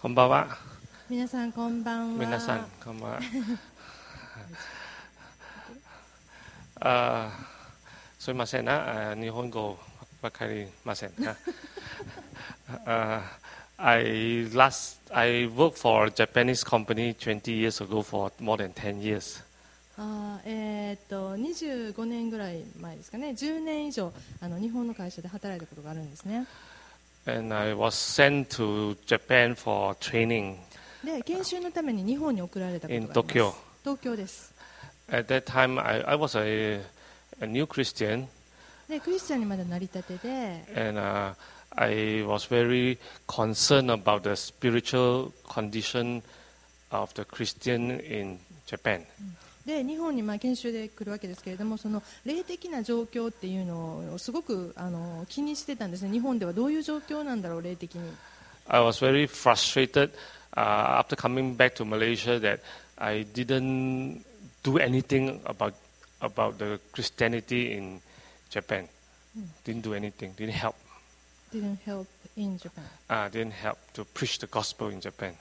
こんばんは。 皆さんこんばんは。 皆さんこんばんは。すいませんな、日本語わかりませんな。I worked for a Japanese company 20 years ago for more than 10 years. 25年ぐらい前ですかね。10年以上日本の会社で働いたことがあるんですね。 And I was sent to Japan for training で、研修のために日本に送られたことがあり in ます。 Tokyo. 東京です。 At that time, I was a new Christian, で、クリスチャンにまだなりたてで、 and I was very concerned about the spiritual condition of the Christian in Japan. で日本に研修で来るわけですけれども、その霊的な状況っていうのをすごく気にしてたんですね。日本ではどういう状況なんだろう、霊的に。 I was very frustrated after coming back to Malaysia that I didn't do anything about the Christianity in Japan. Didn't do anything. Didn't help. Didn't help in Japan. Didn't help to preach the gospel in Japan.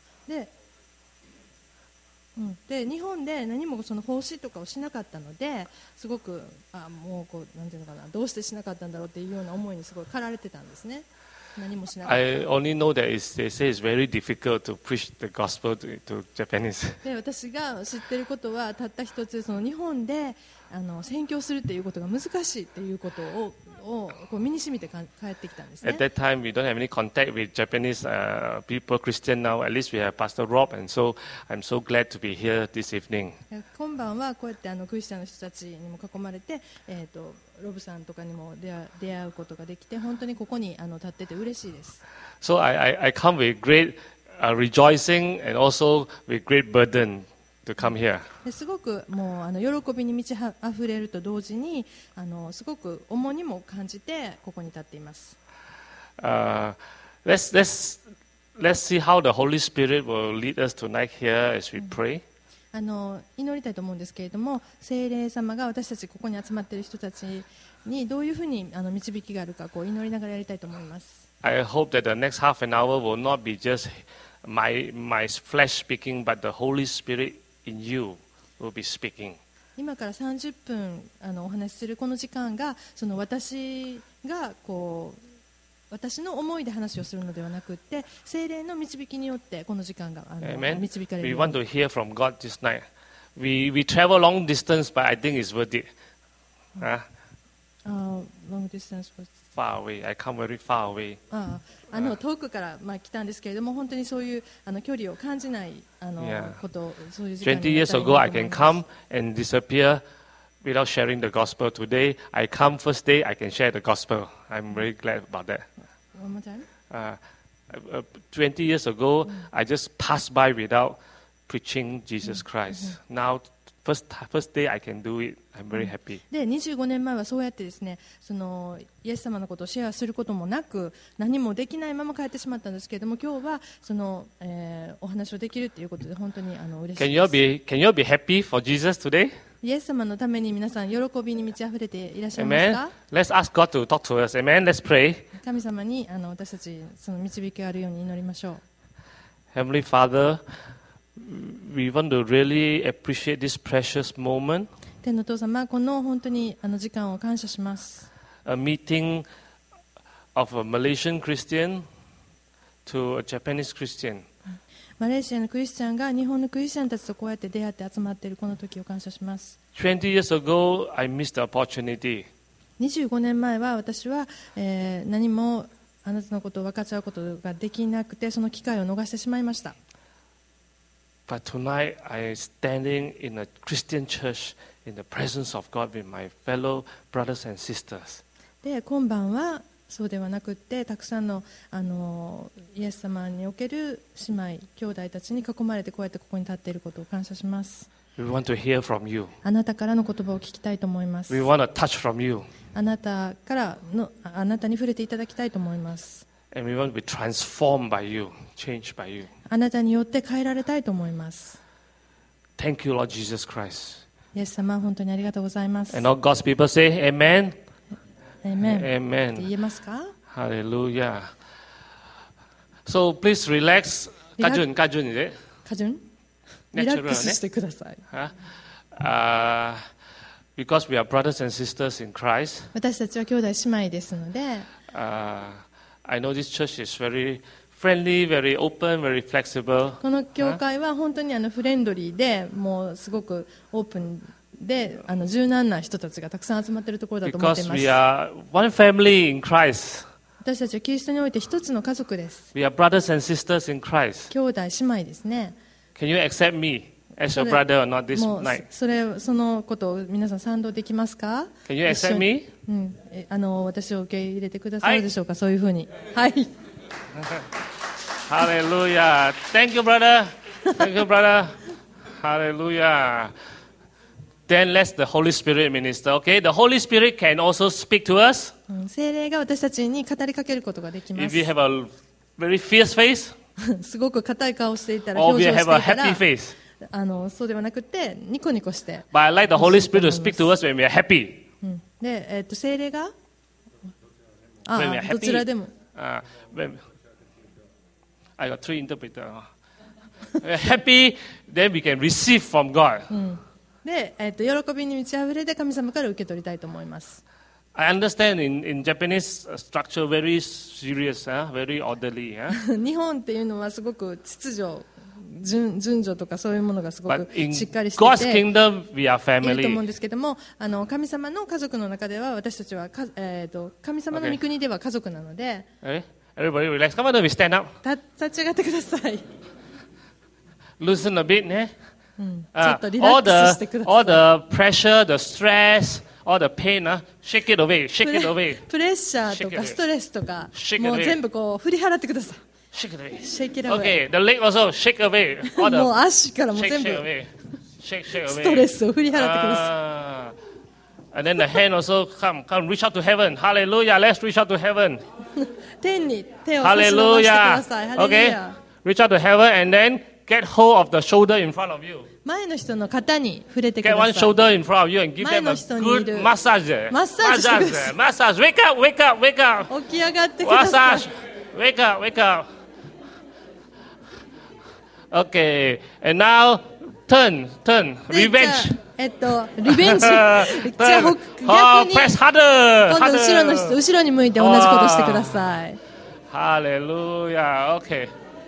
で日本で何もその奉仕とかをしなかったので、すごくもうこうなんていうのかな、どうしてしなかったんだろうっていうような思いにすごい駆られてたんですね。何もしなかった。 I only know that they say it's very difficult to preach the gospel to Japanese. で私が知っていることはたった一つ、その日本で宣教するっていうことが難しいっていうことをこう身に染みて帰ってきたんですね。 At that time, we don't have any contact with Japanese people, Christian now. At least we have Pastor Rob, and so I'm so glad to be here this evening. 今晩はこうやってクリスチャンの人たちにも囲まれて、ロブさんとかにも出会うことができて、本当にここに立ってて嬉しいです。 So I come with great rejoicing and also with great burden to come here. ですごくもう喜びに満ち溢れると同時にすごく重荷も感じてここに立っています。 Let's see how the Holy Spirit will lead us tonight here as we pray. 祈りたいと思うんですけれども、聖霊様が私たちここに集まっている人たちにどういうふうに導きがあるかこう祈りながらやりたいと思います。 I hope that the next half an hour will not be just my flesh speaking, but the Holy Spirit in you will be speaking. 今から30分お話しするこの時間が、その私がこう私の思いで話をするのではなくって、聖霊の導きによってこの時間が導かれる We よう want に。 to hear from God this night. We travel long distance, but I think it's worth it. Long distance was Far away. I come very far away. 遠くから来たんですけれども、本当にそういう距離を感じない Yeah. ことそういう時間 20 にな years ったらいい ago, な I と思い can ます。 come and disappear without sharing the gospel. Today, I come first day, I can share the gospel. I'm very glad about that. One more time? 20 years ago, I just passed by without preaching Jesus Christ. Now, first day I can do it. I'm very happy. で25年前はそうやってですね、そのイエス様のことをシェアすることもなく、何もできないまま帰ってしまったんですけれども、今日はその、お話をできるということで本当に嬉し Can い you です。 can you be happy for Jesus today? イエス様のために皆さん喜びに満ち溢れていらっしゃいます Amen. か？ Let's ask God to talk to us. Amen. Let's pray. 神様に私たちその導きがあるように祈りましょう。 Heavenly Father, we want to really appreciate this precious moment, 天のお父様、この本当に時間を感謝します。 a meeting of a Malaysian Christian to a Japanese Christian. マレーシアのクリスチャンが日本のクリスチャンたちとこうやって出会って集まっているこの時を感謝します。 20 years ago, I missed the opportunity. 25年前は私は、何もあなたのことを分かち合うことができなくて、その機会を逃してしまいました。 But tonight, I'm standing in a Christian church in the presence of God with my fellow brothers and sisters. で今晩はそうではなくって、たくさんの、イエス様における姉妹兄弟たちに囲まれてこうやってここに立っていることを感謝します。 We want to hear from you. あなたからの言葉を聞きたいと思います。 We want a touch from you. あなたに触れていただきたいと思います。 And we want to be transformed by you, changed by you. あなたによって変えられたいと思います。 Thank you, Lord Jesus Christ. イエス様、本当にありがとうございます。 And all God's people say, Amen. アーメンって Amen. 言えますか？ Hallelujah. So please relax. Relax. Kajun, is it? カジュンリラックスしてください。 Huh? Because we are brothers and sisters in Christ. 私たちは兄弟姉妹ですので、 I know this church is very friendly, very open, very flexible. この教会は本当にフレンドリーで、もうすごくオープンで柔軟な人たちがたくさん集まっているところだと思ってい Because ます。 we are one family in Christ. 私たちはキリストにおいて一つの家族です。 We are brothers and sisters in Christ. 兄弟姉妹ですね。 Can you accept me as your brother or not this もう night? そのことを皆さん賛同できますか？ Can you 一緒 accept に me? 私を受け入れてくださるでしょうか、そういうふうに。はい。 Hallelujah. Thank you, brother. Thank you, brother. Hallelujah. Then let the Holy Spirit minister. Okay, the Holy Spirit can also speak to us. 聖霊が私たちに語りかけることができま If す。 we have a very fierce face すごく硬い顔をしていたら、 or 表 we 情をし have て a いた happy ら、 face. そうではなくてニコニコして、 But I like the Holy Spirit to speak to us when we are happy. で、聖霊が When we are どちら happy. でも When I got three interpreters. When we are happy, then we can receive from God. で、喜びに満ち溢れで神様から受け取りたいと思います。 I understand in Japanese structure very serious, very orderly. 日本っていうのはすごく秩序、順序とかそういうものがすごく But in しっかりして God's て kingdom, we are いると思うん family. ですけども、神様の家族の中では私たちは神様の御国では家族なので、 Okay? Everybody relax. Come on, we stand up. 立ち上がってください。 Loosen a bit, ね。 ちょっとリラックスしてください。 all the pressure, the stress, all the pain, shake it away, shake it away, プレッシャーと Shake it か away. ストレスとか Shake it もう away. 全部こう振り払ってください。 shake it away. Shake it away. Okay, the leg also shake away. All もう the 足からも shake, 全部 shake away, shake, shake ストレ away. スを振り払ってくださ And then the hand also come reach out to heaven. Hallelujah. Let's reach out to heaven. い。天に手を差し伸ばしてください。 Hallelujah. ハレル Okay. ヤ。 Reach out to heaven and then get hold of the shoulder in front of you. 前の人の肩に触れてく Get だ one さい。 shoulder in front of you and give them a 前の人にいる。 good massage there. マッサージしてください。 Massage. Wake up, wake up, wake up. 起き上がってください。 Massage. Wake up, wake up. Okay. And now turn. で Revenge. じゃあリベンジ。じゃあ Turn. 逆 Oh, に press harder. 今度後ろの人、 harder. 後ろに向いて同じことしてください。 Hallelujah. Okay.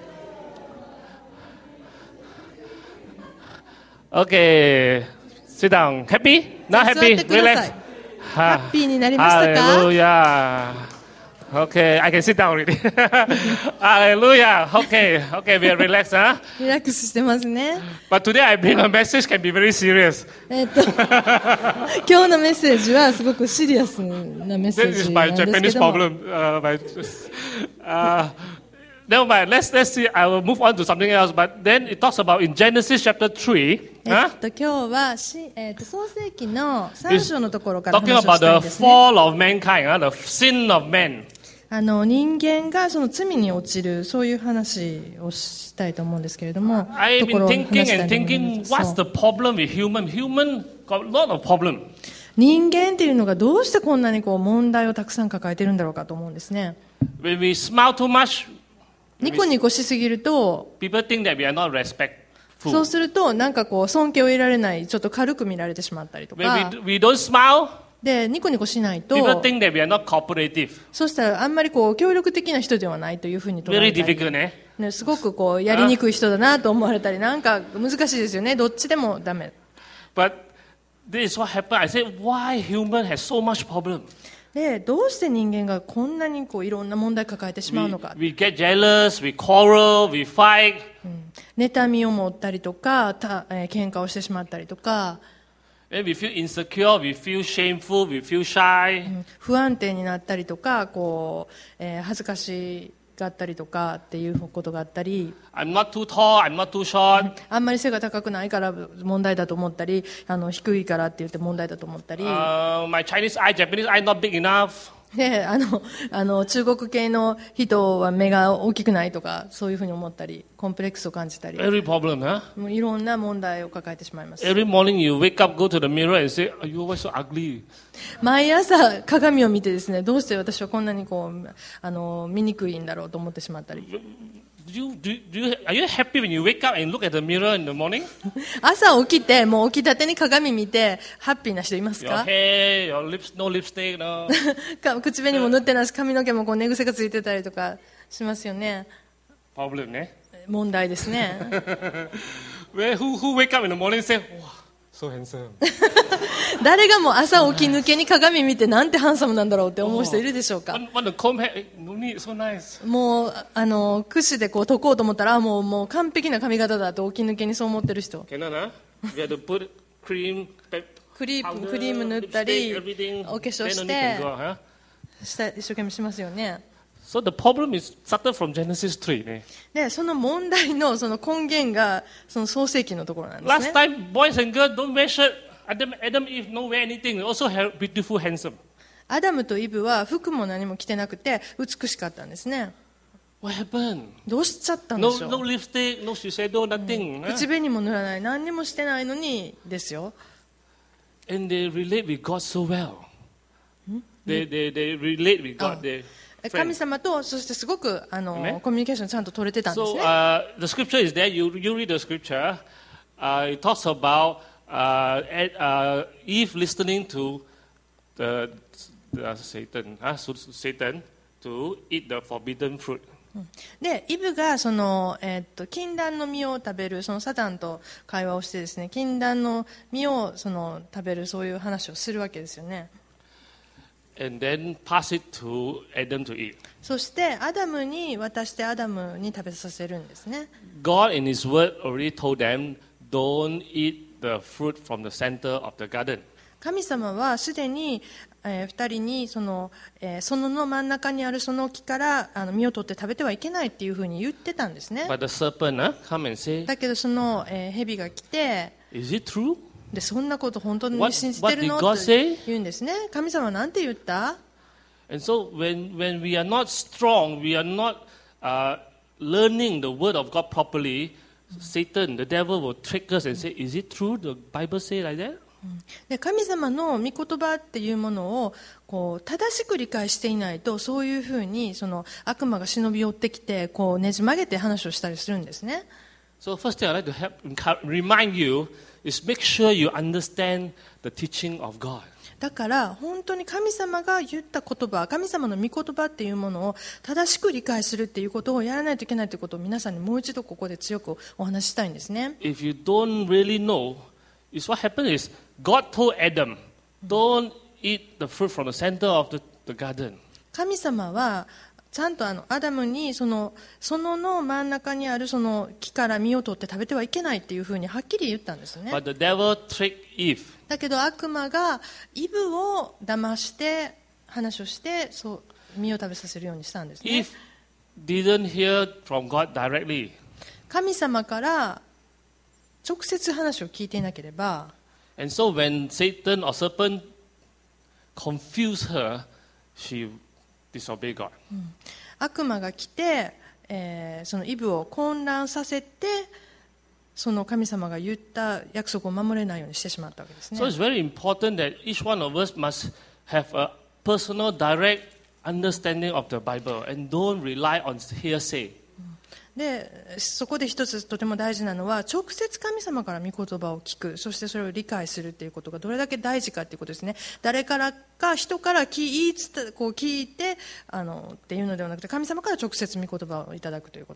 Okay. Sit down. Happy? Not 座 happy? ってください。 Relax. ハッピーになりましたか？ Hallelujah. Okay, I can sit down already. Hallelujah. Okay, we are relaxed, huh? リラックスしてますね。 But today I bring a message can be very serious. 今日のメッセージはすごくシリアスなメッセー This is ジな my んですけ Japanese ども。 problem. Never mind. Let's see. I will move on to something else. But then it talks about in Genesis chapter 3. 今日は創世記の3章のところから Talking 話を about したいん the ですね。 fall of mankind, the sin of man. 人間がその罪に落ちるそういう話をしたいと思うんですけれども、 I've とこ been ろを話 thinking したい and と思い thinking, ます。 what's the problem with human? Human got a lot of problem. 人間っていうのがどうしてこんなにこう問題をたくさん抱えてるんだろうかと思うんですね。 When we smile too much, ニコニコしすぎると、 people think that we are not そう respectful. するとなんかこう尊敬を得られない、ちょっと軽く見られてしまったりとか When we don't smile, でニコニコしないと、 people think that we are not cooperative. そうしたらあんまりこう協力的な人ではないというふうに捉 Very えたり、 difficult, eh? ね、すごくこうやりにくい人だなと思われたり、なんか難しいですよね。どっちでもダメ。 But this is what happened. I said, why human has so much problem? でどうして人間がこんなにこういろんな問題抱えてしまうのか。 We get jealous, we quarrel, we fight. 妬みを持ったりとか、喧嘩をしてしまったりとか、 Then we feel insecure, we feel shameful, we feel shy. 不安定になったりとか、こう恥ずかしがったりとかっていうことがあったり、 I'm not too tall, I'm not too short. あんまり背が高くないから問題だと思ったり、低いからって言って問題だと思ったり、 My Chinese eye, Japanese eye not big enough. で、中国系の人は目が大きくないとか、そういうふうに思ったり、コンプレックスを感じたり、 Every problem, huh? もういろんな問題を抱えてしまいます。 Every morning you wake up, go to the mirror and say, "Are you always so ugly?" 毎朝鏡を見てですね、どうして私はこんなにこう、醜いんだろうと思ってしまったり。 Are you happy when you wake up and look at the mirror in the morning? 朝起きて、もう起きたてに鏡見て、ハッピーな人います Your か？ hair, your lips, no lipstick, no. 口紅も塗ってないし、髪の毛もこう寝癖がついてたりとかしますよね。 Problem, eh? 問題ですね。 Who wake up in the morning and say, "Wow, so handsome." 誰がもう朝起き抜けに鏡見てなんてハンサムなんだろうって思う人いるでしょうか？ Want to comb hair? No need, so nice. もう櫛でこう解こうと思ったらもう完璧な髪型だって起き抜けにそう思ってる人。 Cannot, huh? You have to put cream, クリ powder, ーム塗ったり lipstick, everything. お化粧 Then し only て can go out, huh? 一生懸命しますよね。 So the problem is started from Genesis 3. Eh? でその問題のその根源がその創世記のところなんです Last ね。 time, boys and girls don't wear shirt. Adam, Eve, no wear anything. They also have beautiful, handsome. アダムとイブは服も何も着てなくて美しかったんですね。 What happened? どうしちゃったんで No, しょう。 no lipstick, no shiseido, nothing. huh? 口紅も塗らない、何にもしてないのにですよ。 And they relate with God so well. They relate with God. They 神 friends. 様とそしてすごくねコミュニケーションちゃんと取れてたんです So ね。 the scripture is there. You read the scripture. It talks about Eve listening to the Satan, Satan to eat the forbidden fruit. でイブがその、禁断の実を食べるそのサタンと会話をしてですね、禁断の実をその食べるそういう話をするわけですよね。 And then pass it to Adam to eat. そしてアダムに渡してアダムに食べさせるんですね。 God in His Word already told them, don't eat the fruit from the center of the garden. 神様はすでに、2人にその園の真ん中にあるその木から実を取って食べてはいけないっていうふうに言ってたんですね。 But the serpent come and say, だけどその、蛇が来て is it true? でそんなこと本当に What- 信じてるの what did God って say? 言うんですね。神様は何て言った？ And so when we are not strong, we are not learning the Word of God properly, Satan, the devil will trick us and say, is it true? The Bible say like that? で神様の御言葉っていうものをこう正しく理解していないと、そういうふうにその悪魔が忍び寄ってきてこうねじ曲げて話をしたりするんですね。 So first thing I'd like to remind you is make sure you understand the teaching of God. だから本当に神様が言った言葉、神様の御言葉っていうものを正しく理解するっていうことをやらないといけないということを皆さんにもう一度ここで強くお話ししたいんですね。 If you don't really know, is what happened is God told Adam, don't eat the fruit from the center of the garden. 神様はちゃんとアダムにそのの真ん中にあるその木から実を取って食べてはいけないっていうふうにはっきり言ったんですね。 But the devil tricked Eve. だけど悪魔がイブを騙して話をしてそう実を食べさせるようにしたんですね。 Eve didn't hear from God directly. 神様から直接話を聞いていなければ、 And so when Satan or serpent confused her, she disobeyed God. 悪魔が来て、そのイブを混乱させてその神様が言った約束を守れないようにしてしまったわけですね。 So it's very important that each one of us must have a personal, direct understanding of the Bible and don't rely on hearsay. でそこで一つとても大事なのは直接神様から御言葉を聞く、そしてそれを理解するということがどれだけ大事かということですね。誰からか人からこう聞いてっていうのではなくて、神様から直接御言葉をいただくということ。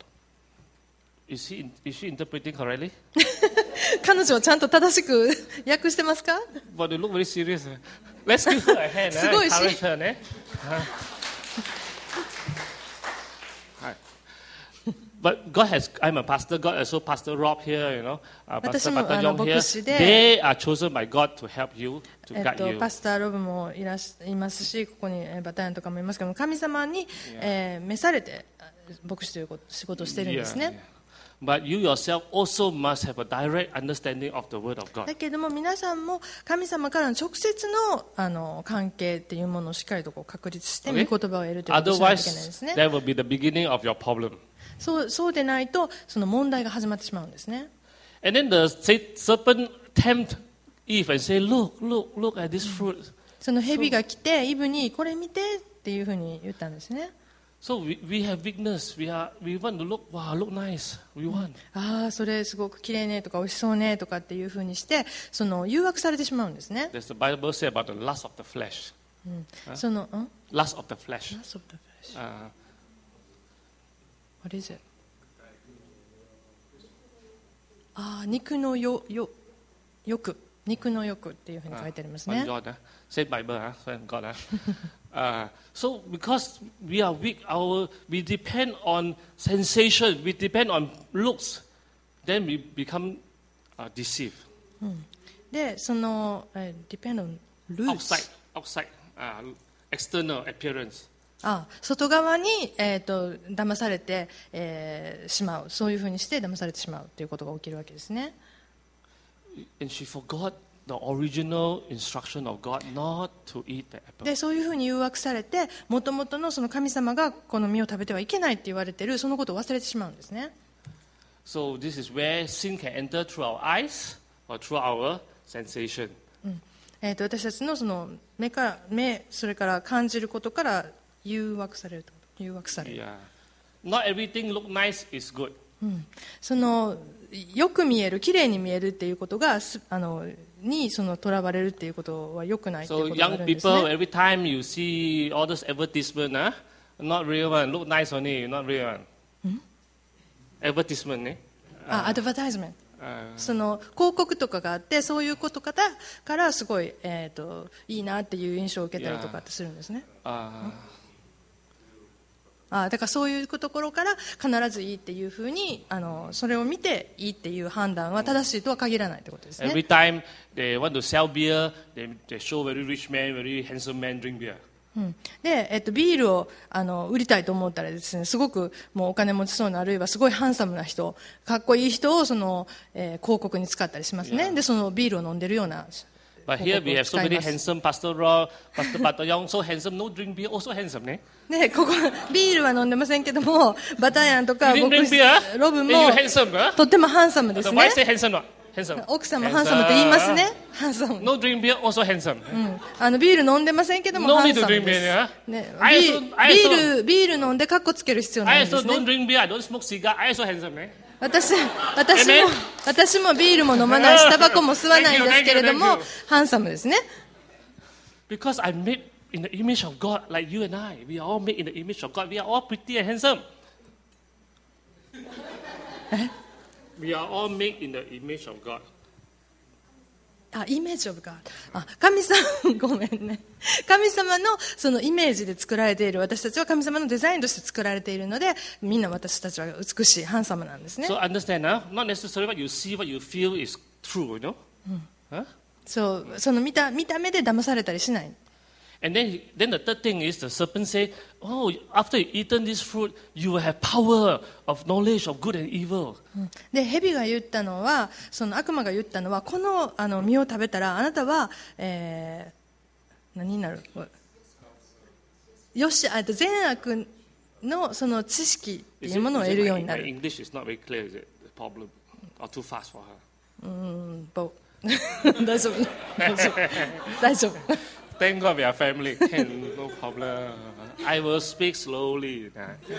Is she interpreting correctly? 彼女はちゃんと正しく訳してますか？ But they look very serious. Let's give her a hand. すごいし Encourage her. ね。But God has, I'm a pastor, God also Pastor Rob here, you know, Pastor 私も Young 牧師 here. で They are chosen by God to help you, to guide you. パスターロブもいますし、ここにバタヤンとかもいますけども、神様に、召されて牧師という仕事をしているんですね。 But you yourself also must have a direct understanding of the Word of God. だけども皆さんも神様からの直接の、関係っていうものをしっかりとこう確立して、 Okay? 御言葉を得るということをしないといけないです Otherwise, ね。 that will be the beginning of your problem. そうでないとその問題が始まってしまうんですね。 And then the serpent tempt Eve and say, look at this fruit. その蛇が来てイブにこれ見てっていうふうに言ったんですね。 So we have weakness. We want to look, wow, look nice. We want. ああそれすごく綺麗ねとか美味しそうねとかっていうふうにしてその誘惑されてしまうんですね。 There's the Bible say about the lust of the flesh. その Lust of the flesh. Lust of the flesh. What is it? 肉の欲肉の欲っていうふうに書いてありますね。 God, say Bible, say God. So because we are weak, we depend on sensation, we depend on looks, then we become deceived. でそのdepend on looks Outside, external appearance. 外側に、騙されて、しまうそういうふうにして騙されてしまうということが起きるわけですね。 And she forgot the original instruction of God not to eat the apple. でそういうふうに誘惑されて元々のその神様がこの実を食べてはいけないって言われているそのことを忘れてしまうんですね。 So this is where sin can enter through our eyes or through our sensation. 私たちのその目それから感じることから誘惑される。 Yeah. Not everything look nice is good. そのよく見える、きれいに見えるっていうことがにその囚われるっていうことは良くないっていう So ことがあ young るんです people, ね。 every time you see all those advertisement, not real one, look nice only, not real one. Advertisement, ね。 アドバタイズメント。その広告とかがあってそういうことからすごい、いいなっていう印象を受けたりとかってするんですね。だからそういうところから必ずいいっていうふうにそれを見ていいっていう判断は正しいとは限らないってことですね。 Every time they want to sell beer, they show very rich man, very handsome man drink beer. でビールを売りたいと思ったらですね、すごくもうお金持ちそうなあるいはすごいハンサムな人、かっこいい人をその、広告に使ったりしますね。でそのビールを飲んでるような But here we have so many handsome Pastor Roy, Pastor Batayoung, so handsome, no drink beer, also handsome, ね。 でここビールは飲んでませんけどもバタヤンとか You 僕 didn't drink beer? ロブも And you handsome, とってもハンサムです So ね。 why say handsome not? Handsome. 奥さんもハンサムって言いますね。ハンサム。 No drink beer, also handsome. ビール飲んでませんけども No ハ need ン to サム drink で beer, す。ね、 I also- ビール飲んでカッコつける必要ない I んで also すね。 don't drink beer, I don't smoke cigar, I also handsome, ね。 私 Amen? もビールも飲まないしタバコも吸わないんですけれど Thank you, も thank you. ハンサムですね。 Because I'm made in the image of God, like you and I. We are all made in the image of God. We are all pretty and handsome. We are all made in the image of God. イメージオブガード。神様ごめんね。神様のそのイメージで作られている私たちは神様のデザインとして作られているのでみんな私たちは美しいハンサムなんですね。 So understand, not necessarily what you see, what you feel is true, you know? Huh? その見た目で騙されたりしない。 And then the third thing is the serpent said, oh, after you eaten this fruit, you will have power of knowledge of good and evil. で蛇が言ったのはその悪魔が言ったのはこの実を食べたらあなたは、何になるよし善悪のその知識っていうものを得るようにな My る。 English is not very clear, is it? The problem? Or too fast for her? 大丈夫大丈夫。 Thank God we are family. Can, no problem. I will speak slowly.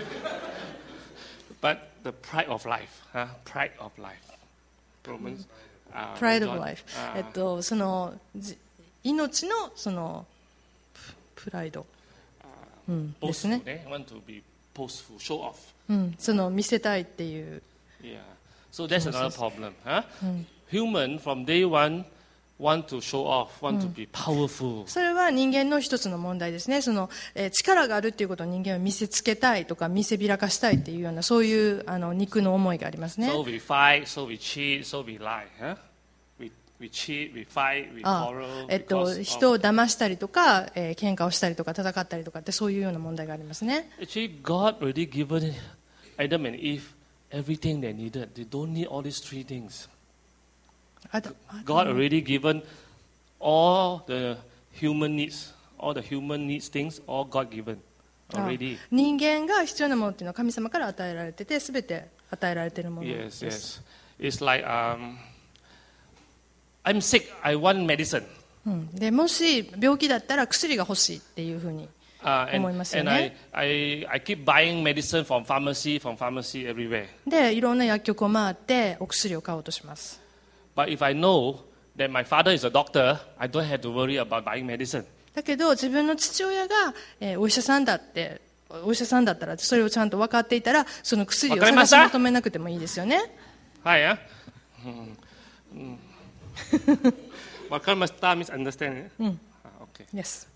But the pride of life. Pride of life. Romans. Pride of John, life. その命のそのプライド、ですね。 boastful, want to be boastful, show off. その見せたいっていう。 Yeah. So that's another problem. Human from day one want to show off, want to be powerful. それは人間の一つの問題ですね。その、力があるっていうことを人間は見せつけたいとか見せびらかしたいっていうようなそういう肉の思いがありますね。 So we fight, so we cheat, so we lie. We cheat, we fight, we quarrel. 人を騙したりとか、喧嘩をしたりとか戦ったりとかってそういうような問題がありますね。 Actually, God already given Adam and Eve everything they needed. They don't need all these three things. アダ God already given all the human needs. All the human needs things, all God given already. 人間が必要なものっていうのは神様から与えられてて、すべて与えられているもので Yes, す。 yes. It's like I'm sick. I want medicine. でもし病気だったら薬が欲しいっていうふうに And 思いますよ and ね。 I keep buying medicine from pharmacy everywhere. で、いろんな薬局を回ってお薬を買おうとします。 But if I know that my father is a doctor, I don't have to worry about buying medicine. だけど自分の父親が、お医者さんだったらそれをちゃんと分かっていたらその薬を探し求めなくてもいいですよね。 Hi, yeah? Wakarimashita means understand. Okay. Yes.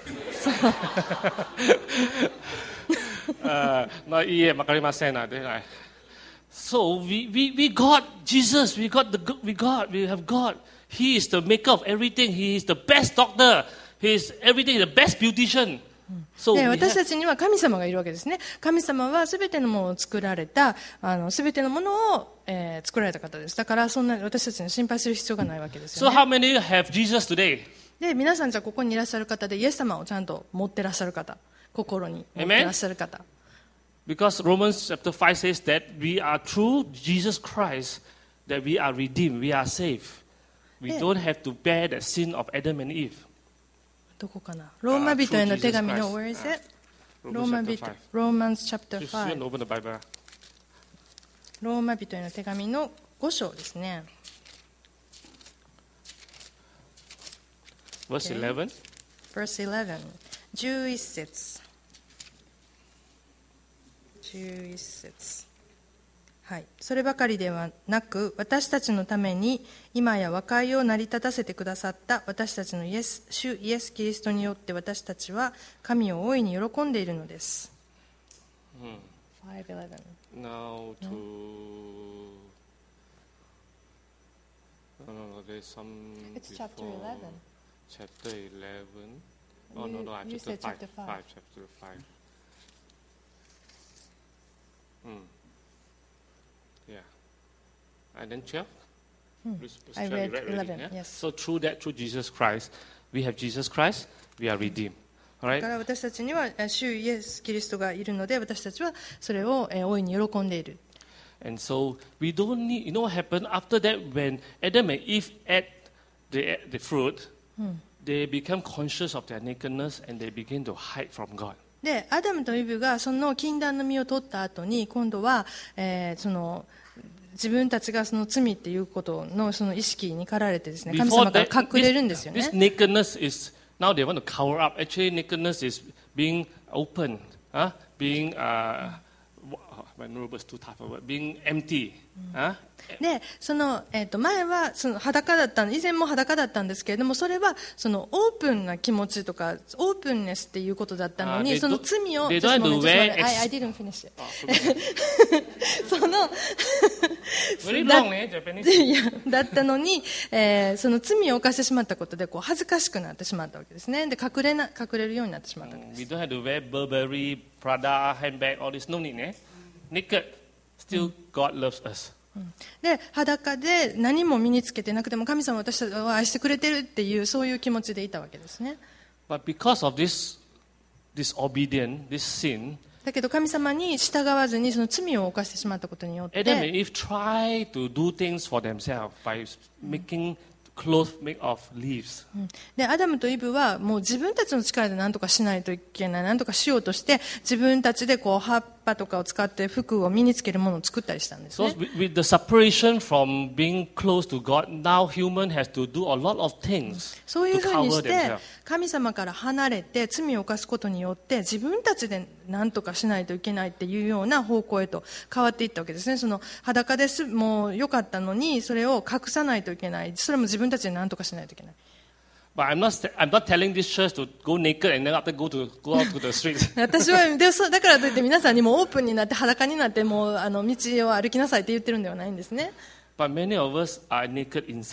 No, yeah, wakarimasen. So we got Jesus. We have God. He is the maker of everything. He is the best doctor. He is everything. The best beautician. So で we 私 have, たちには神様がいるわけですね。神様はすべてのものを作られた、すべてのものを、作られた方です。だからそんな私たちに心配する必要がないわけですよ so ね。 how many have Jesus today? で皆さんじゃあここにいらっしゃる方でイエス様をちゃんと持ってらっしゃる方、心に持ってらっしゃる方。 Because Romans chapter 5 says that we are through Jesus Christ that we are redeemed, we are saved. We Yeah. don't have to bear the sin of Adam and Eve. どこかな。ローマ人への手紙の through Where Jesus is it? Romans ローマ chapter 人 5. Romans chapter You shouldn't 5 open the Bible. ローマ人への手紙の5章ですね。 Verse Okay. 11. Verse 11 11節11節はい、そればかりではなく私たちのために今や和解を成り立たせてくださった私たちの主イエス・キリストによって私たちは神を大いに喜んでいるのです。5:11 Now to... No, there's some It's before. chapter 11. Chapter 11. Oh, You- no, I'm you chapter said 5. chapter 5. Chapter 5. Yeah. And then 12? Verse I 12, read you already, 11, yeah? yes. So through Jesus Christ, we have Jesus Christ, we are redeemed. All だ right? から私たちには主イエス・キリストがいるので私たちはそれを大いに喜んでいる。 And so we don't need, you know what happened after that when Adam and Eve ate the fruit, they become conscious of their nakedness and they begin to hide from God. でアダムとイブがその禁断の実を取った後に今度は、その自分たちがその罪っていうことのその意識に駆られてですね神 Before 様から that, 隠れるんですよ this ね。 nakedness is, now they want to cover up. Actually, nakedness is being open, being, vulnerable is too tough a word, being empty. でその前はその裸だった以前も裸だったんですけれどもそれはそのオープンな気持ちとかオープンネスっていうことだったのに They その don't- 罪を they Just a don't have to moment, just a wear moment. I didn't finish it. その Very だ long, Japanese. いやだったのに、その罪を犯してしまったことでこう恥ずかしくなってしまったわけですね。で隠れるようになってしまったわけです。 We don't have to wear Burberry, Prada, handbag, all this. No need, naked. Still, God loves us. で裸で何も身につけてなくても神様は私たちを愛してくれてるっていうそういう気持ちでいたわけですね。 But because of this disobedience, this sin, だけど神様に従わずにその罪を犯してしまったことによって Adam and Eve try to do things for themselves by making clothes made of leaves. でアダムとイブはもう自分たちの力で何とかしないといけない何とかしようとして自分たちでこう葉っぱとかを使って服を身につけるものを作ったりしたんです So ね。 with the separation from being close to God, now human has to do a lot of things そういう to ふうに cover して themselves. 神様から離れて罪を犯すことによって自分たちで何とかしないといけないっていうような方向へと変わっていったわけですね。その裸ですもう良かったのにそれを隠さないといけないそれも自分たちで何とかしないといけない。 But I'm not telling this church to go naked and then after go out to the streets. 私はだからといって皆さんにもオープンになって裸になってもう道を歩きなさいって言ってるんではないんですね。 But many of us are naked inside.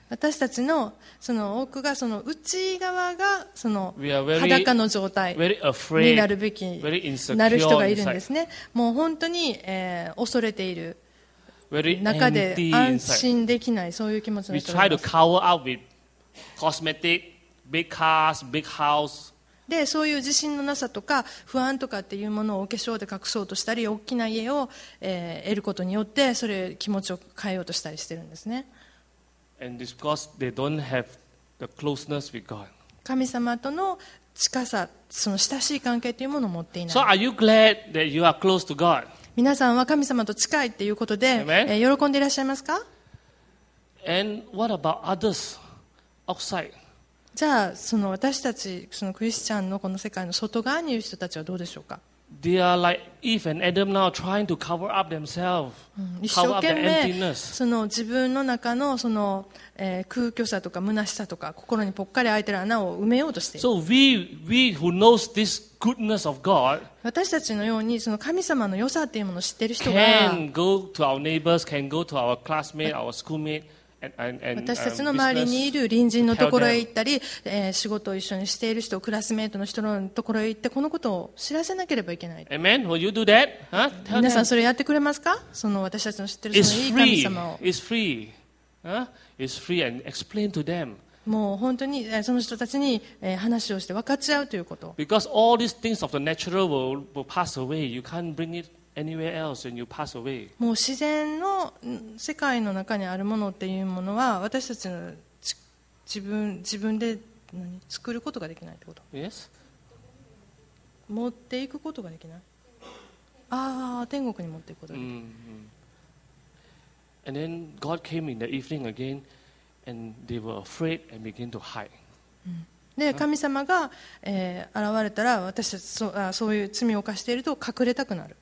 私たちのその多くがその内側がその We are very- 裸の状態 very に afraid, なるべき very insecure なる人がいるん inside, ですね。もう本当に、恐れている very 中で empty 安 inside. 心できないそういう気持ちの We 人が try いま to す。 cover up with cosmetic, big cars, big house. でそういう自信のなさとか不安とかっていうものをお化粧で隠そうとしたり大きな家を、得ることによってそれ気持ちを変えようとしたりしてるんですね。 And it's because they don't have the closeness with God. 神様との近さその親しい関係というものを持っていない。 So are you glad that you are close to God? 皆さんは神様と近いっていうことで、 Amen. 喜んでいらっしゃいますか？ And what about others outside? じゃあその私たちそのクリスチャンのこの世界の外側にいる人たちはどうでしょうか？ They are like Eve and Adam now trying to cover up themselves, 一生 cover up 懸 their 命 emptiness. その自分の中のその、空虚さとか虚しさとか心にぽっかり開いてる穴を埋めようとしている。 So we who knows this goodness of God 私たちのようにその神様の良さっていうものを知っている人が can go to our neighbors, can go to our classmate, our schoolmate, and 私たちの周りにいる隣人のところへ tell them. 行ったり、仕事を一緒にしている人クラスメートの人のところへ行ってこのことを知らせなければいけない。 Amen? Will you do that? Huh? Tell 皆さん them. それやってくれますか？その私たちの知ってる It's そのいい神 free. 様を It's free. Huh? It's free and explain to them. もう本当にその人たちに話をして分かち合うということ。 Because all these things of the natural will pass away. You can't bring it anywhere else when you pass away. もう自然の世界の中にあるものっていうものは私たちの自分で作ることができないってこと。 Yes? 持っていくことができない。ああ、天国に持っていくことができない。 And then God came in the evening again, and they were afraid and began to hide. で神様が、現れたら私たちそういう罪を犯していると隠れたくなる。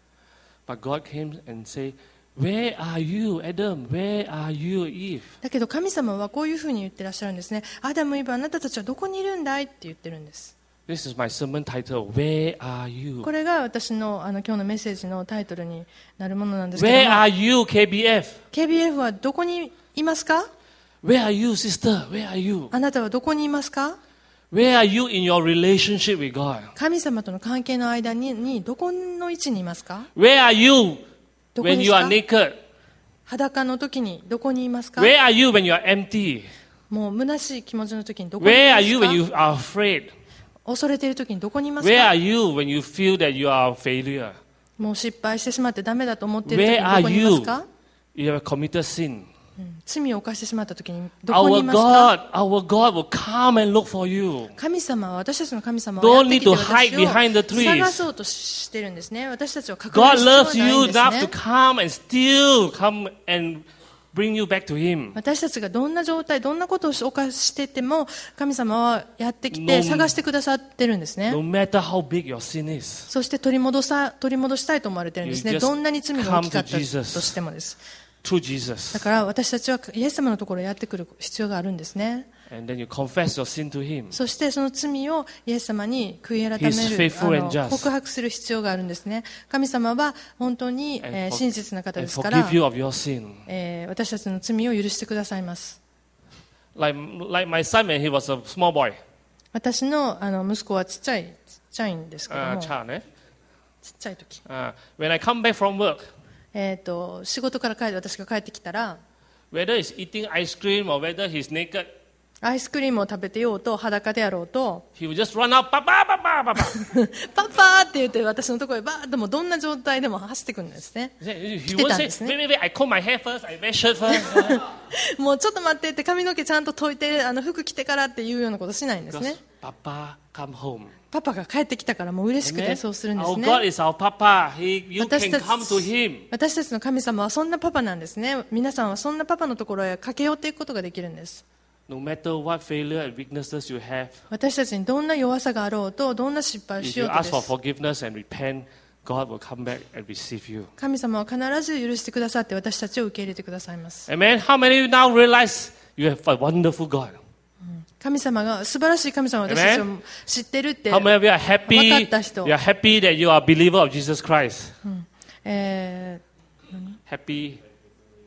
But God came and said, "Where are you, Adam? Where are you, Eve?" だけど神様はこういうふうに言ってらっしゃるんですね。アダム、イブ、あなたたちはどこにいるんだいって言ってるんです。 This is my sermon title. Where are you? これが私の今日のメッセージのタイトルになるものなんですけど Where も、 are you, KBF? KBF はどこにいますか？ Where are you, sister? Where are you? あなたはどこにいますか？ Where are you in your relationship with God? 神様との関係の間にどこの位置にいますか？ Where are you どこ when です you are か？ naked? 裸の時にどこにいますか？ Where are you when you are empty? もう虚しい気持ちの時にどこにい Where ま are you す when か？ you are afraid? 恐れている時にどこにいます Where か？ are you when you feel that you are a failure? もう失敗してしまってダメだと思っている時 Where にど are こにいます you? か？ You have committed sin. 罪を犯してしまった時にどこにい Our ますか？ God will come and look for you. 神様は私たちの神様はや Don't ってきて need to hide 私を behind the trees. 探そうとしてるんですね。私たちを隠れる God 必要は loves ない you んです enough ね to。come and still come and bring you back to Him. 私たちがどんな状態どんなことを犯してても神様はやってきて No- 探してくださってるんですね。 No matter how big your sin is. そして取り戻したいと思われてるんですね。 You just どんなに罪が大きかった come と to Jesus. してもです。 Through だ Jesus. から私たちはイエス様のところへやってくる必要があるんですね。 And then you confess your sin to Him. そしてその罪をイエス様に悔い改 He め is る faithful and just. 告白する必要があるんですね。神様は本当に、 And for- 真実な方 And ですから forgive you of your sin. 私たちの罪を許してくださいます。 Like my son when he was a small boy. 私の息子はちっちゃいんですけども、 Child, eh? ちっちゃい時、 When I come back from work, 仕事から私が帰ってきたら whether he's eating ice cream or whether he's naked, アイスクリームを食べてようと裸であろうと he will just run out, Papa, Papa, Papa. パパーって言って私のところへバーッともうどんな状態でも走ってくるんですね。 He 来て won't たん say, ですね。 wait, I comb my hair first, I wear shirt first. もうちょっと待ってって髪の毛ちゃんと解いて服着てからっていうようなことしないんですね。 Because Papa come home. パパが帰ってきたからもう嬉しくて Amen? そうするんです Our ね。 God is our Papa. You 私 can たち come to Him. 私たちの神様はそんなパパなんですね。皆さんはそんなパパのところへ駆け寄っていくことができるんです。 No matter what failure and weaknesses you have, 私たちにどんな弱さがあろうとどんな失敗を if し you ようと ask で for す。 forgiveness and repent, God will come back and receive you. 神様は必ず許してくださって私たちを受け入れてくださいます。 Amen. How many of you now realize you have a wonderful God? 神様が素晴らしい神様を私たちを知ってるって How many of you are 分か happy? った人 You are happy that you are a believer of Jesus Christ. え Happy.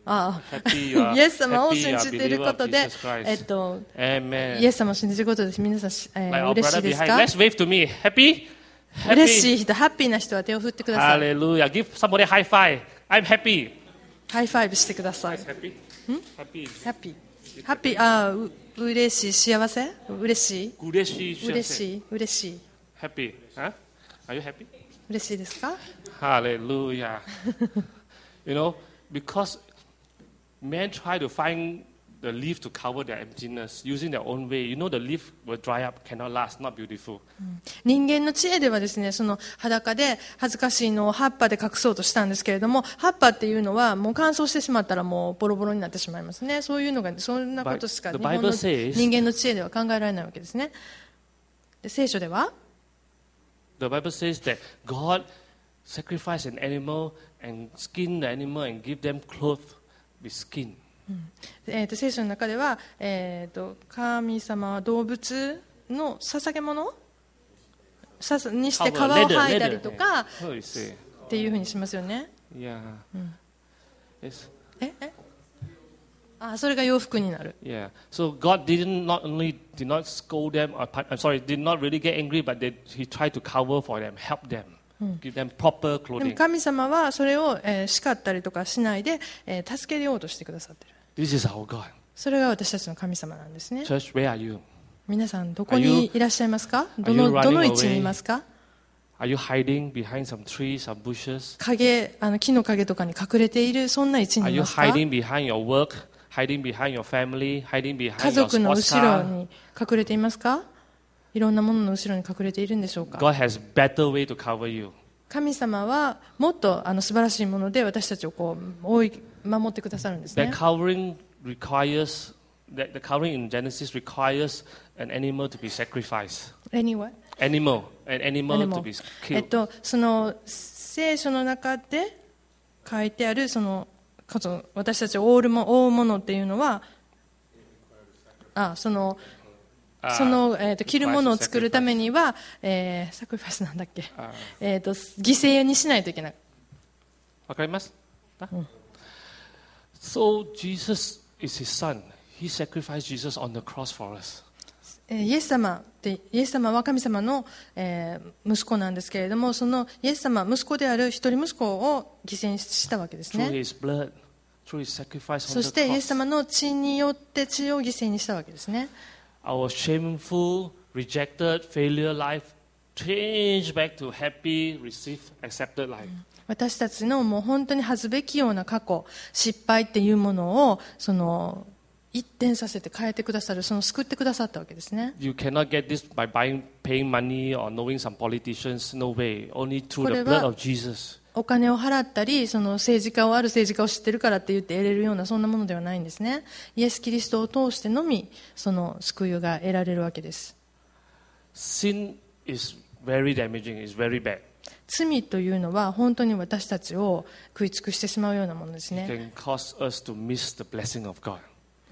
Happy you are, イエス様を happy 信 you are じている believer こ of とで Jesus、Christ. イエス様を信じることです。皆さん、 Like our 嬉し brother いです behind. か？ Let's wave to me. Happy? 嬉し Happy? い人、ハッピーな人は手を振ってください。 Hallelujah. Give somebody a high five. I'm happy. ハイファイブしてください。 Happy? Happy. ハッピー。ハッピー、嬉しい、幸せ？嬉しい？嬉しい、嬉しい。 Happy. Huh? Are you happy? 嬉しいですか？ Hallelujah. You know, because men try to find the leaf to cover their emptiness using their own way. You know, the leaf will dry up, cannot last, not beautiful. 人間の知恵ではですね、その裸で恥ずかしいのを葉っぱで隠そうとしたんですけれども、葉っぱっていうのはもう乾燥してしまったらもうボロボロになってしまいますね。そういうのが、そんなことしか But 日 the 本の Bible says- 人間の知恵では考えられないわけですね。で、聖書では The Bible says that God sacrificed an animal and skinned the animal and give them clothes with skin. 聖書の中では、神様は動物の捧げ物にして皮を剥いたりとか How do you say? っていうふうにしますよね。 Yeah. Yes. それが洋服になる。 Yeah. So God not only did not scold them, did not really get angry, but He tried to cover for them, help them, give them proper でも clothing. 神様はそれを、叱ったりとかしないで、助けようとしてくださっている。 This is our God. それが私たちの神様なんですね。 Church, where are you? 皆さんどこにいらっしゃいますか？ Are you どの位置にいますか？ Are you hiding behind some trees, some bushes? 木の影とかに隠れているそんな位置 Are にい you ますか？ hiding behind your work, hiding behind your family, hiding 家 behind your 族の sports 後ろ car? に隠れていますか？いろんなものの後ろに隠れているんでしょうか？ God has better way to cover you. 神様はもっと素晴らしいもので私たちを守ってくださるんです That ね。 covering requires, that the covering in Genesis requires an animal to be sacrificed. Anyway An animal to be killed. その聖書の中で書いてあるその私たちを覆うものっていうのは着るものを作るためには、サクリファイスなんだっけ、犠牲にしないといけない。 わかります？So Jesus is his son. He sacrificed Jesus on the cross for us. イエス様は神様の、息子なんですけれども、そのイエス様、息子である一人息子を犠牲にしたわけですね。 Through his blood, through his sacrifice そ on し the てイエス cross. 様の血によって血を犠牲にしたわけですね。 Our shameful, rejected, failure life changed back to happy, received, accepted life. 私たちのもう本当に恥ずべきような過去、失敗っていうものを一転させて変えてくださる、救ってくださったわけですね。 You cannot get this by paying money or knowing some politicians. No way. Only through the これは blood of Jesus. お金を払ったり、ある政治家を知ってるからって言って得れるようなそんなものではないんですね。イエス・キリストを通してのみ救いが得られるわけです。 Sin is very damaging. It's very bad. 罪というのは本当に私たちを食い尽くしてしまうようなものです It ね。 can cause us to miss the blessing of God.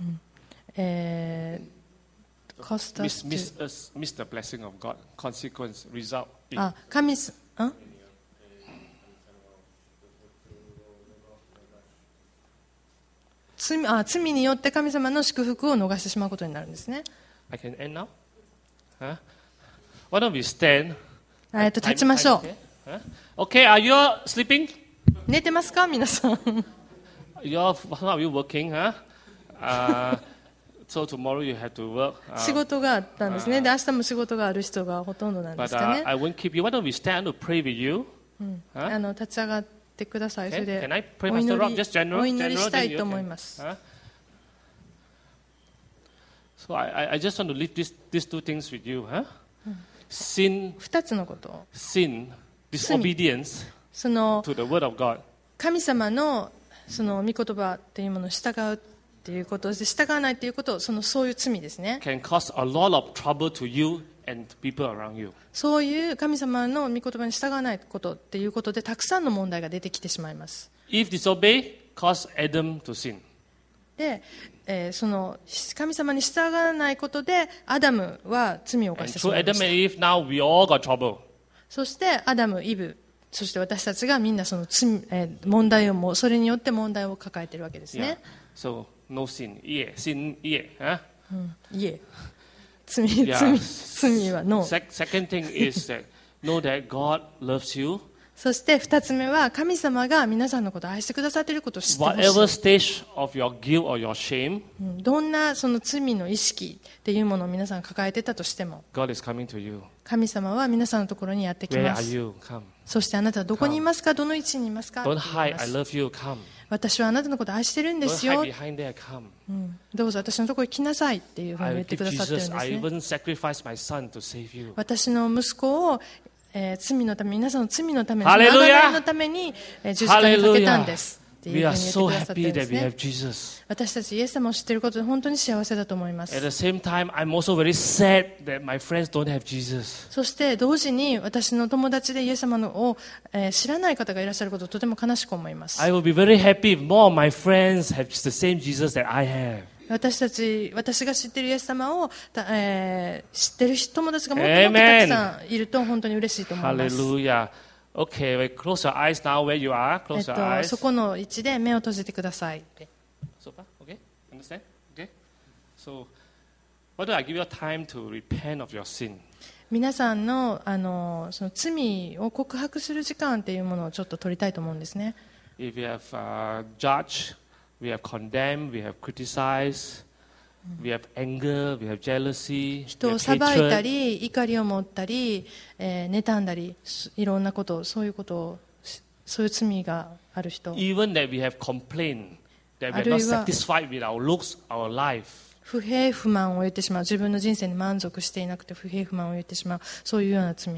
cost us to- Miss the blessing of God. Consequence, result. 罪によって神様の祝福を逃してしまうことになるんですね。 I can end now? Huh? Why don't we stand? 立ちましょう。 Huh? Okay, are you all sleeping? 寝てますか皆さん。 Are you working? Huh? So tomorrow you have to work. 仕事があったんですね。で、明日も仕事がある人がほとんどなんで But すかね。 I won't keep you. Why don't we stand to pray with you? 立ち上がってください。それ Okay? で Can I pray, お Pastor 祈 Rob? り Just general. お祈り general, したい then you と思い can- ます。 Huh? So I just want to leave these two things with you. Huh? Sin, 2つのことを。 disobedience to the word of God. 神様の御言葉というものを従うということで、従わないということをそういう罪ですね。 Can cause a lot of trouble to you and people around you. そういう神様の御言葉に従わないことっていうことでたくさんの問題が出てきてしまいます。 Eve disobeyed, caused Adam to sin. で、神様に従わないことでアダムは罪を犯 And してし through まいま Adam した。 and Eve, now we all got trouble. そしてアダム、イブそして私たちがみんなその問題をそれによって問題を抱えているわけですね。 So no sin. Sin. Huh? いえ、罪はノー。 Second thing is that know that God loves you. そして2つ目は神様が皆さんのことを愛してくださっていることを知ってほしい。 Whatever stage of your guilt or your shame, どんなその罪の意識っていうものを皆さん抱えてたとしても、 God is coming to you. 神様は皆さんのところにやってき Where ま are す。 you? Come. そしてあなたはどこにいますか、どの位置にいますか。 Don't hide. I love you. Come. 私はあなたのことを愛してるんで Don't すよ。 hide behind there. Come. どうぞ私のところに来なさいっていうふうに I 言ってくだ give さってるん Jesus. です I ね。 even sacrifice my son to save you. 私の息子を、罪のため、皆さんの罪のため、 ハレルヤ贖いのために、十字架にかけたんですっていうふう We に are 言って so くださってる happy んで that す we ね。 have Jesus. 私たちイエス様を知っていることで本当に幸せだと思いま At the す。 same time, I'm also very sad that my friends don't have Jesus. そして同時に私の友達でイエス様を、知らない方がいらっしゃることをとても悲しく思います。 I will be very happy if more of my friends have the same Jesus that I have. 私が知っているイエス様を、知っている友達がもっともっとたくさんいると本当に嬉しいと思います。 Hallelujah. Okay, well, close your eyes now where you are. Close your eyes. そこの位置で目を閉じてください。 So far? Okay? Understand? Okay? So, why don't I give you time to repent of your sin? 皆さんの、その罪を告白する時間っていうものをちょっと取りたいと思うんですね。 If you have judged, we have condemned, we have criticized, we have anger, we have jealousy, 人 we を have 裁いた hatred. り怒りを持ったり、妬んだりいろんなことそういうことをそういう罪がある人 Even that we have complained, that we are not あるいは satisfied with our looks, our life. 不平不満を言ってしまう自分の人生に満足していなくて不平不満を言ってしまうそういうような罪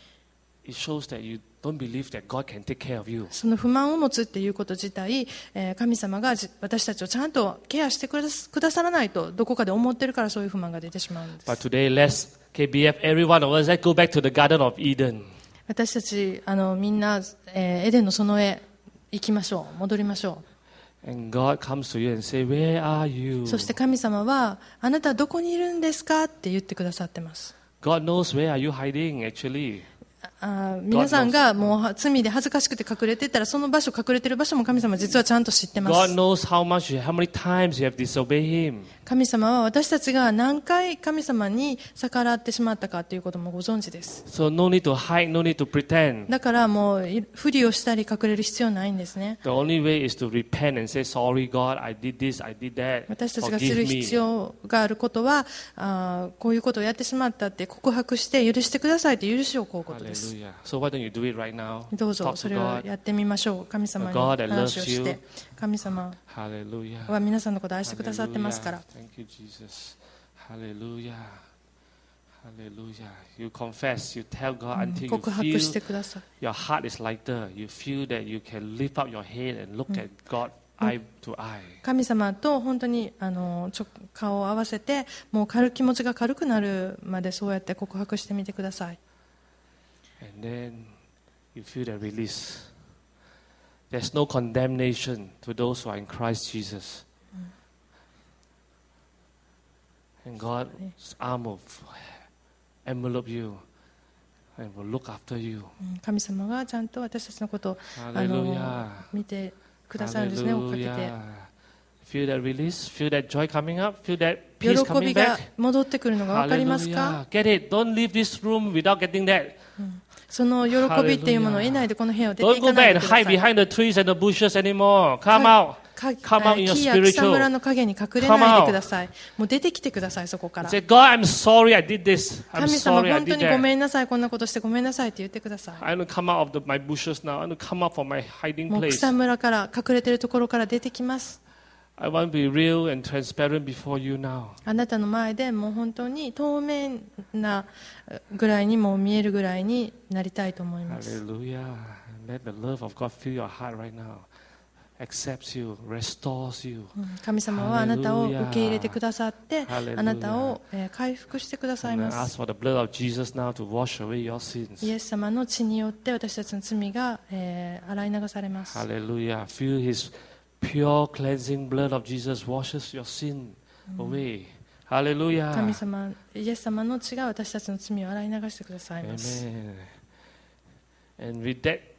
It shows that you don't believe that God can take care of you. その不満を持つっていうこと自体、神様が私たちをちゃんとケアしてくださらないとどこかで思ってるからそういう不満が出てしまうんです But today, let's, KBF, every one of us, let's go back to the Garden of Eden. 私たちみんな、エデンの園へ行きましょう戻りましょ And God comes to you and say, where are う you? そして神様はあなたはどこにいるんですかって言ってくださってます God knows where are you hiding, actually. 皆さんがもう罪で恥ずかしくて隠れていたらその場所隠れてる場所も神様実はちゃんと知ってま God す knows how many times you have disobeyed Him. 神様は私たちが何回神様に逆らってしまったかということもご存知です So no need to hide, no need to pretend. だからもう不利をしたり隠れる必要ないんですね The only way is to repent and say, sorry, God, I did this, I did that. 私たちがす Forgive る me. 必要があることはこういうことをやってしまったって告白して許してくださいって許しを請うことです Hallelujah. So why don't you do it right now? どうぞ Talk そ to れを God. やってみましょう神様に God that 話を loves し you. て神様 Hallelujah. は皆さんのことを愛してくださってますから Hallelujah. Thank you, Jesus. Hallelujah. Hallelujah. You confess, you tell God until you 告白して feel ください your heart is lighter. You feel that you can lift up your head and look at God eye to eye. 神様と本当に顔を合わせてもう気持ちが軽くなるまでそうやって告白してみてください And then you feel the release. There's no condemnation to those who are in Christ Jesus. And God's arm will envelop you and will look after you. 神様がちゃんと私たちのことを Hallelujah. 見てくださるんですね追っかけて Hallelujah. Feel that release? Feel that joy coming up? Feel that 喜 peace び coming が back? 戻ってくるのが分かりますか Hallelujah. Get it. Don't leave this room without getting that. その喜びっていうものを得ないでこの部屋を出て Don't い go かない back で and くださ hide い behind the trees and the bushes anymore. Come out. Come out in your 木や草むら spiritual. の陰に隠れないでくださいもう出てきてくださいそこから Say, God, I'm sorry I did this. I'm 神様 sorry I 本当 did にご that. めんなさいこんなことしてごめんなさいって言ってください I want to come out of my bushes now. I want to come out from my hiding もう place. 草むらから隠れているところから出てきます I want to be real and transparent before you now. あなたの前でもう本当に透明なぐらいにもう見えるぐらいになりたいと思います Hallelujah. Let the love of God fill your heart right now. Accepts you, restores you. 神様はあなたを受け入れてくださって Hallelujah. あなたを回復してください And ま I す ask for the blood of Jesus now to wash away your sins. イエス様の血によって私たちの罪が、洗い流されます Hallelujah. Feel His pure cleansing blood of Jesus washes your sin away. 神 Hallelujah. 様イエス様の血が私たちの罪を洗い流してくださいます Amen. And with that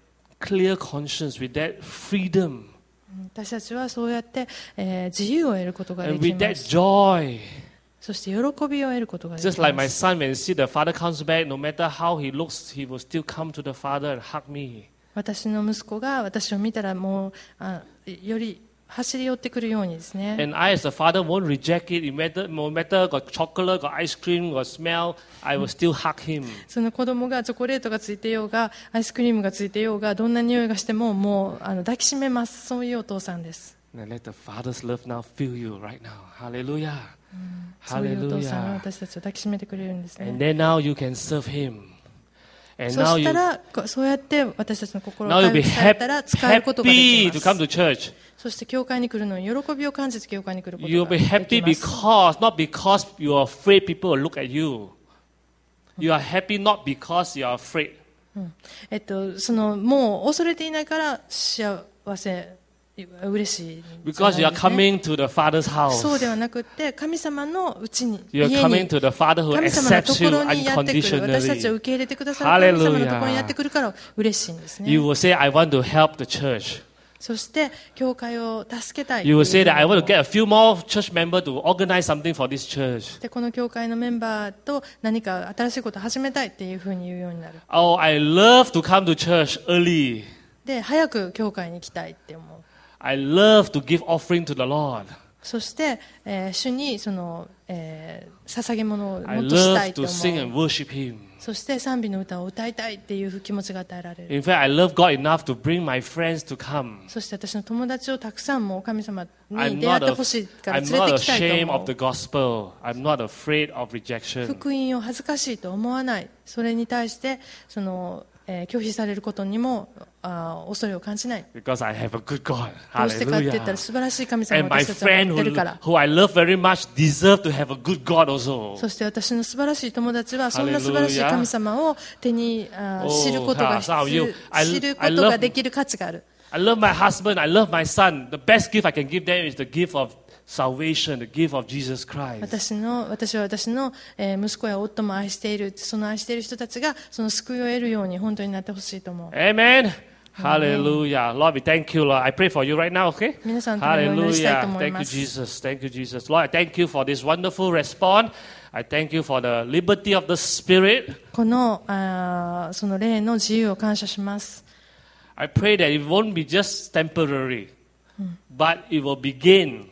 clear conscience, with that freedom, 私たちはそうやって、自由を得ることがで and き with ま that す。 joy. そして喜びを得ることができ Just ま like my す。 son, when he see the father comes back, no matter how he looks, he will still come to the father and hug me. 私の息子が私を見たらもうより走り寄ってくるようにですね。 And I, as a father, won't reject it. No matter got chocolate, got ice cream, got smell, I will still hug him. その子供がチョコレートがついてようがアイスクリームがついてようがどんな匂いがしてももう抱きしめます。そういうお父さんです。 And let the father's love now fill you right now. Hallelujah. そういうお父さんが Hallelujah. 私たちを抱きしめてくれるんですね。 And then now you can serve him. And そ now した you らそうやって私たちの心を now you'll be 回復されたら使えることがで happy き to ま come す。 to church. そして教会に来るのに喜びを感じて教会に来ること You'll が be で happy きます。 not because you are afraid people will look at you. You are happy not because you are afraid. そのもう恐れていないから幸せ嬉しいじゃない Because you are ですね。 coming to the Father's そう house. ではなくって神様のうちに You are 家 coming に to the Father who 神様のと accepts こ you ろにやってくる私たちを unconditionally. 受け入れてくださる神様のところにやってくるから嬉しいんですね。 You will say, I want to help the church. そして教会を助けたいってい You う will say that I want to ふうに get a few more church members to organize something for this church. でこの教会のメンバーと何か新しいことを始めたいっていうふうに言うようになる。 Oh, I love to come to church early. で早く教会に行きたいって思う。 I love to give offering to the Lord. そして、主にその、捧げ物を I もっとしたい love と to 思 sing う。 and worship Him. そして賛美の歌を歌いたいっていう気持ちが与えられる。 In fact, I love God enough to bring my friends to come. そして私の友達をたくさんもう神様 I'm に出会っ not, てほしいから I'm 連 not れてきたい ashamed と of 思 the う。 gospel. I'm not afraid of rejection. 福音を恥ずかしいと思わない。それに対してその、拒否されることにも恐れを感じない。 Because I have a good God. どうしてかって言ったら Hallelujah. 素晴らしい神様を And my 私たちは friend 持ってるから。 who I love very much deserve to have a good God also. そして私の素晴らしい友達はそんな素晴らしい神様を手に知ることが some of you, 知ることができる価値がある。 I love my husband. I love my son. The best gift I can give them is the gift of salvation, the gift of Jesus Christ. 私は私の息子や夫も愛している、その愛している人たちがその救いを得るように本当になってほしいと思う。 Amen. Hallelujah. Lord, we thank you, Lord. I pray for you right now, okay? 皆さんとお祈りしたいと Hallelujah. 思い Thank you, ます。 Jesus. Thank you, Jesus. Lord, I thank you for this wonderful response. I thank you for the liberty of the Spirit. このその霊の自由を感謝します。 I pray that it won't be just temporary, but it will begin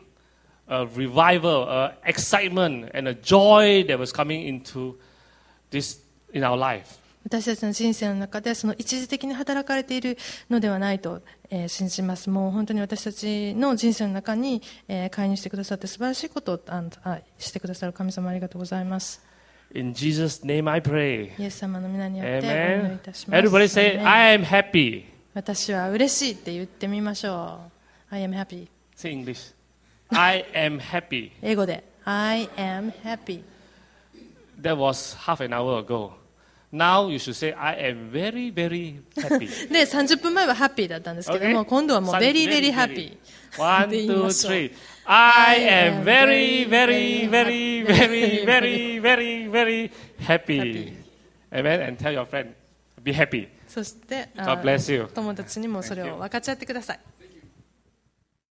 a revival, excitement, and a joy that was coming into this in our life. 私たちの人生の中でその一時的に働かれているのではないと、信じます。もう本当に私たちの人生の中に、介入してくださって素晴らしいことをしてくださる神様ありがとうございます。 In Jesus' name I pray. イエス様の皆によってお祈りい Amen. たします。 Everybody say, Amen. I am happy. 私は嬉しいって言ってみましょう。I am happy。 Say English. I am happy. 英語で I am happy。 That was half an hour ago. Now you should say, I am very, very happy. で30分前はハッピーだったんですけども、 Okay. 今度はもう very very happy。 One, で言い two, ましょう。 three. I am very, very, very, very, very, very, very happy. Amen. And tell your friend, be happy. そして God bless you. 友達にもそれを分かち合ってください。